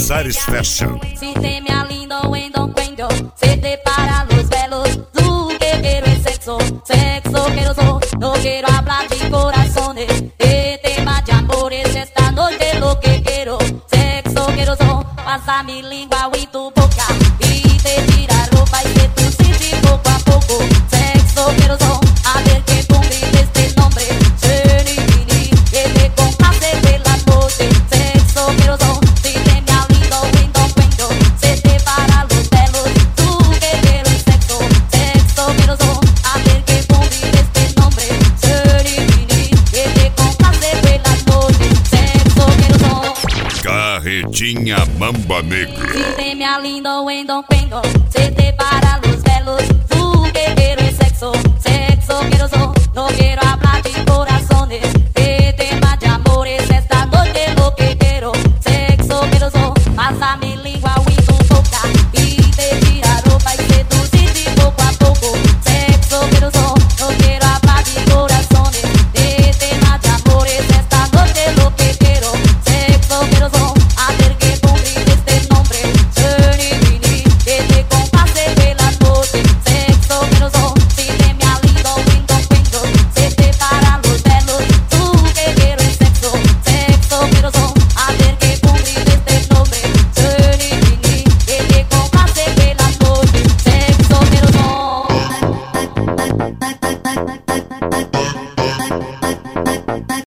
Casares Fashion. Si te me alindo en don cuento, se te paran los velos. Tú que quiero es sexo, sexo quiero so. No quiero hablar de corazones, que te vaya amores esta noche lo que quiero. Sexo quiero so, pasa mi lengua y tu boca y te tira ropa y que tú sientes poco a poco. Sexo quiero so, a ver que cumplir este nombre. Serenini, que te complace de la noche. Sexo quiero so, si te me alindo en don cuento, se te para los pelos. Tú que quieres sexo, sexo quiero so, a ver que cumplir este nombre. Serenini, que te complace de la noche. Sexo quiero so. Carretinha Mamba Negra. Si te me alindo en don cuento, se te para los pelos. Tú que quieres sexo, sexo quiero so.